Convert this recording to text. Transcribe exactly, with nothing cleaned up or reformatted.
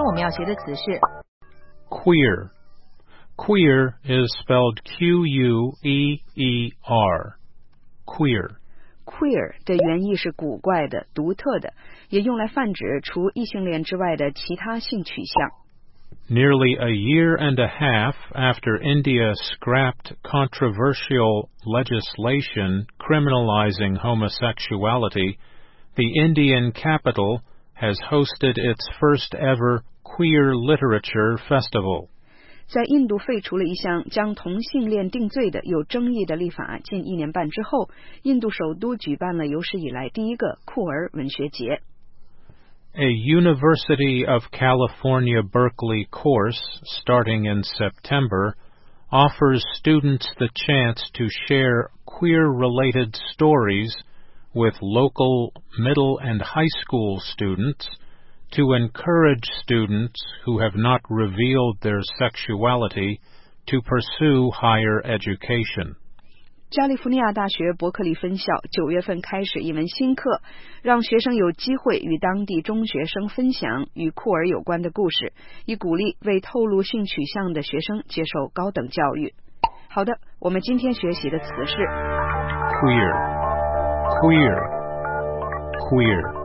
我们要学的词是 queer. Queer is spelled Q U E E R. Queer. Queer 的原意是古怪的、独特的，也用来泛指除异性恋之外的其他性取向。 Nearly a year and a half after India scrapped controversial legislation criminalizing homosexuality, the Indian capital has hosted its first ever queer literature festival. 在印度废除了一项将同性恋定罪的有争议的立法近一年半之后，印度首都举办了有史以来第一个酷儿文学节。 A University of California Berkeley course, starting in September, offers students the chance to share queer-related stories with local middle and high school students to encourage students who have not revealed their sexuality to pursue higher education. 加利福尼亚大学伯克利分校九月份开始一门新课，让学生有机会与当地中学生分享与酷儿有关的故事，以鼓励未透露性取向的学生接受高等教育。好的，我们今天学习的词是 queer, queer, queer.